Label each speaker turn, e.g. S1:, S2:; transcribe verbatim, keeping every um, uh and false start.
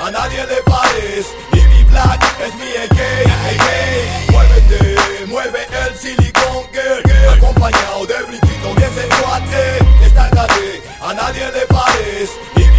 S1: a nadie le pares. Y mi black es mi A K, A K. Muévete, mueve el Silicon Girl, acompañado de brinquito bien sensuate. Destácate, a nadie le pares. Y